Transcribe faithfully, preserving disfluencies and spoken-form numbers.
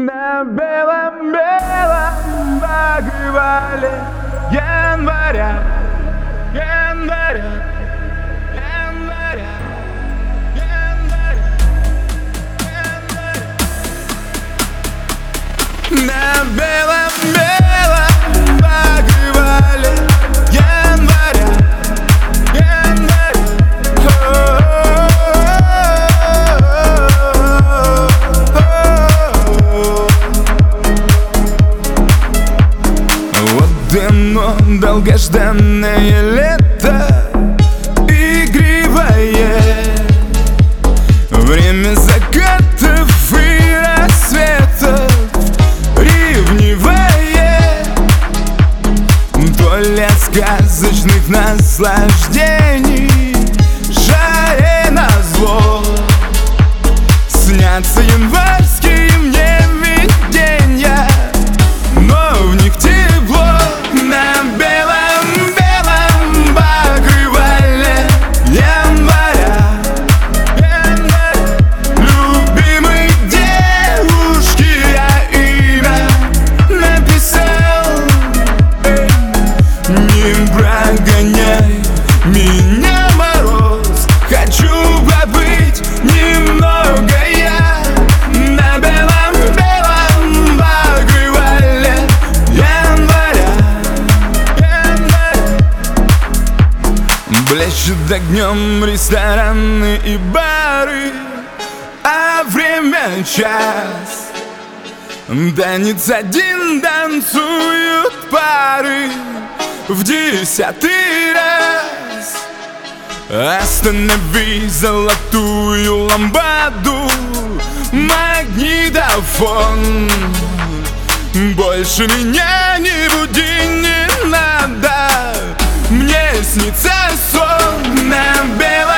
На белом-белом покрывале января, января, января, января, января. На белом-белом покрывале января, января. Оно долгожданное лето, игривое, время закатов и рассветов, ревнивое, доля сказочных наслаждений, жаре назло. Снятся январские мне видения, но в них тепло. На белом-белом покрывале января, января. Любимой девушке я имя написал. Эй, не прогоняй меня, мороз, хочу побыть немного я. На белом-белом покрывале января, блещут огнем рестораны и бары, а время час. Танец один, танцуют пары в десятый раз. Останови золотую ламбаду, магнитофон. Больше меня не буди, не надо, мне снится сон. На белом